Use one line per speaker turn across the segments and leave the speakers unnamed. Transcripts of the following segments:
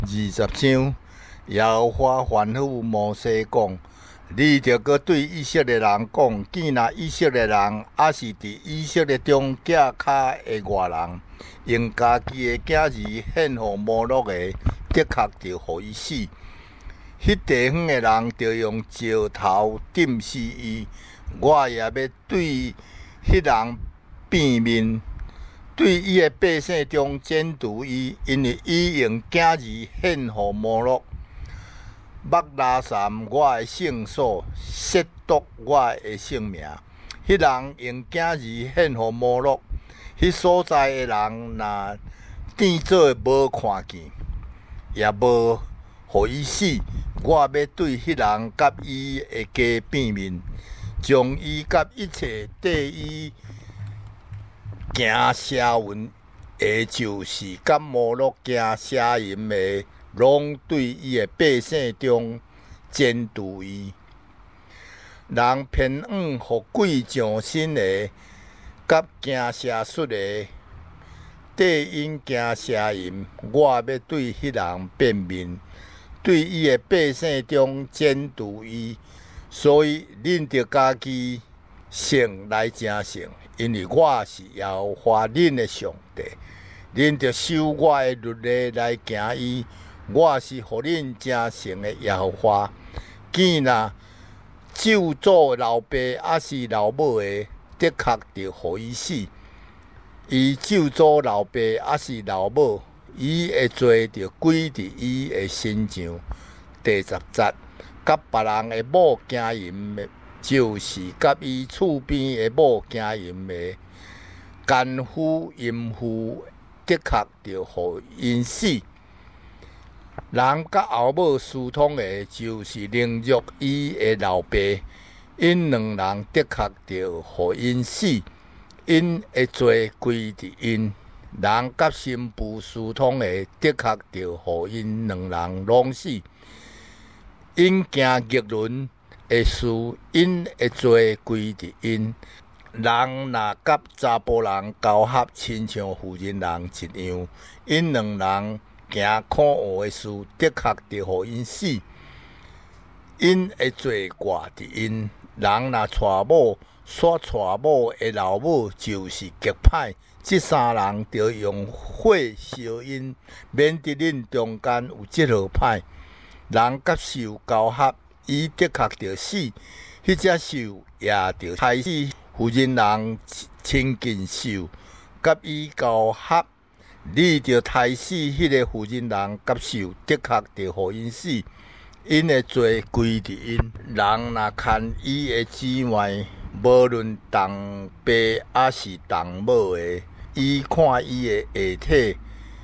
20章，耶和华吩咐摩西讲：你着搁对以色列人讲，见若以色列人，还是伫以色列中架骹的外人，用家己的囝儿献互摩洛的，的确着互伊死。迄地方的人着用石头钉死伊。我也要对迄人变面。对伊的百姓中剪除伊，因为伊用囝儿献互摩洛。目拉山我的圣所，亵渎我的性命。迄人用囝儿献互摩洛，迄所在的人若变做无看见，也无互伊死。我要对迄人甲伊的家变面，将伊甲一切缀伊行社运的，就是甲摩洛行邪淫的，拢对伊的百姓中剪除伊。人偏往互鬼上身的，甲行邪术的，缀因行邪淫，我要对迄人变面，对伊的百姓中剪除伊。所以恁着家己诚来诚诚。因为我是耶和华恁的上帝，恁着守我的律例来行伊。我是互恁诚诚的耶和华。见若咒诅老爸还是老母的，的确着互伊死。伊咒诅老爸还是老母，伊的罪着归伫伊的身上。第10节，甲别人的某行淫的，就是甲伊厝边的某行淫的奸夫淫妇，的确着互因死。人甲后母私通的，就是凌辱伊的老爸，因两人的确着互因死，因的罪归伫因。人甲新妇私通的，的确着互因两人拢死，因行逆伦的事，因的罪归伫因。人若甲查甫人交合，亲像妇人人一样，因两人行可恶的事，的确着互因死，因的罪挂伫因。人若娶某，煞娶某的老母，就是极歹。这三人着用火烧因，免得恁中间有这号歹。人甲兽交合，伊的确着死，迄只兽也着害死妇人人亲近兽，甲伊交合，你着害死迄个妇人人甲兽，的确着互因死，因的罪归伫因。人若牵伊的姊妹，无论同爸还是同母的，伊看伊的下体，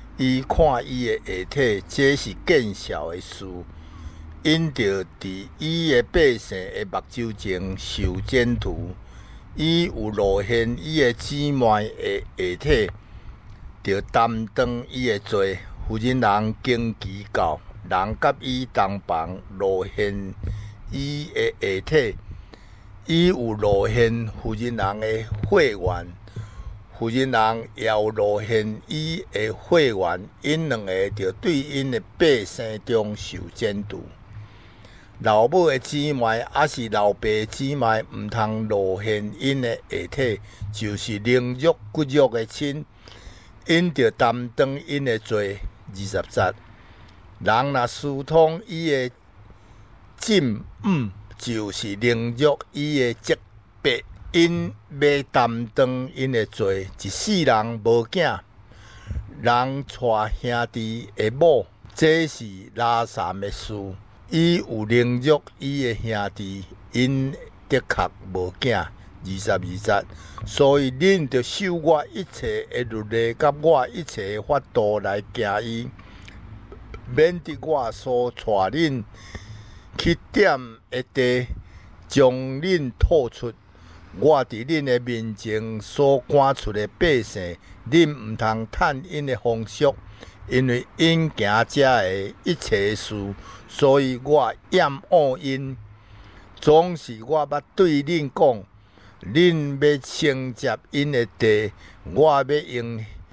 这是见笑的事。因着伫伊的百姓的目睭前受剪除，伊有露现伊的姊妹的下体，着担当伊的罪。妇人人经其教，人甲伊同房露现伊的下体，伊有露现妇人人的血缘，妇人人也有露现伊的血缘，因两个着对因的百姓中受剪除。老母的姊妹还是老爸的姊妹，毋通露现因的下体，就是凌辱骨肉的亲，因着担当因的罪。20节，人若私通伊的浸母，就是凌辱伊的侄伯，因要担当因的罪。一世人无囝，人娶兄弟的某，这是拉萨的事。伊有凌辱伊的兄弟，因的确无囝。22节，所以恁着守我一切的律例，甲我一切的法度来行伊，免得我所带恁去点的地，将恁吐出。我伫恁的面前所赶出的百姓，恁毋通趁因的风俗，因为因行遮的一切事，所以我厌恶因。总是我捌对恁讲，恁要承接因的地，我要用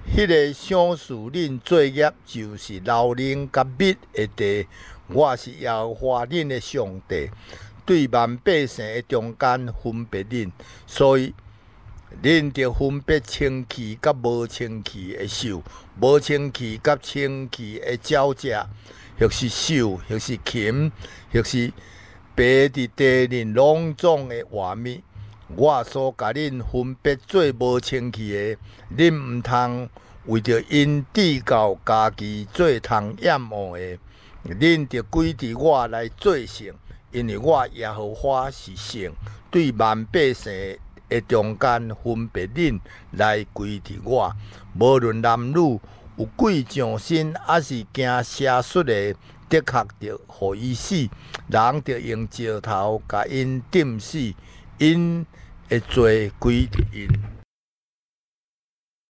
迄个赏赐恁作业，就是老人甲蜜的地。我是耶和华恁的上帝，对万百姓的中间分别恁，所以恁着分别清气甲无清气的兽，无清气甲清气的鸟只，或是兽，或是禽，或是爬伫地面拢总的活物。我所甲恁分别做无清气的，恁毋通为着因至到家己做通厌恶的。恁着归伫我来做圣，因为我耶和华是圣，对万百姓的中间分别恁来归伫我。无论男女，有贵上身，还是惊邪术的，的确着互伊死。人着用石头甲因钉死，因会罪归伫因。